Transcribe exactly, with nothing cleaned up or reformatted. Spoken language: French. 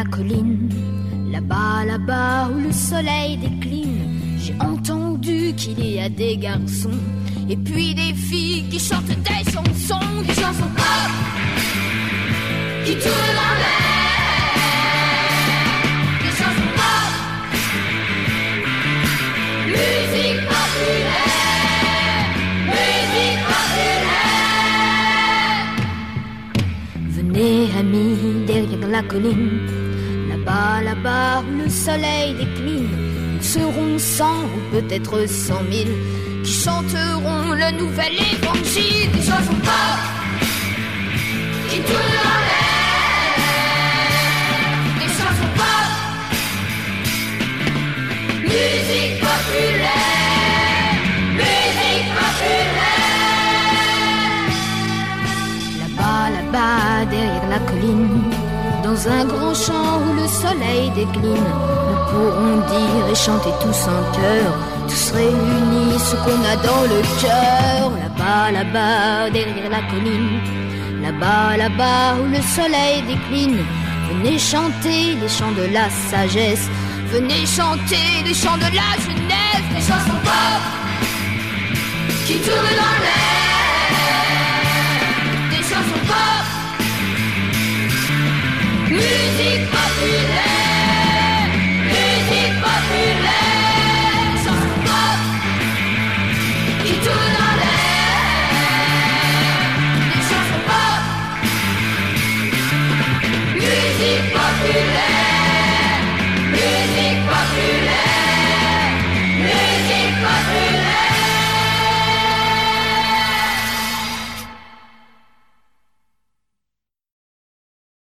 colline, là-bas, là-bas où le soleil décline. J'ai entendu qu'il y a des garçons et puis des filles qui chantent des chansons, des chansons pop qui tournent en l'air, des chansons pop, musique populaire, musique populaire. Venez amis derrière la colline, là-bas, là-bas où le soleil décline. Nous serons cent ou peut-être cent mille qui chanteront le nouvel évangile. Des chansons pop qui tournent en l'air, des chansons pop, musique populaire, musique populaire. Là-bas, là-bas, derrière la colline, dans un grand champ où le soleil décline, nous pourrons dire et chanter tous en chœur, tous réunis, ce qu'on a dans le cœur. Là-bas, là-bas, derrière la colline, là-bas, là-bas où le soleil décline. Venez chanter les chants de la sagesse, venez chanter les chants de la jeunesse, des chansons pop qui tournent dans l'air, des chansons pop, musique pop.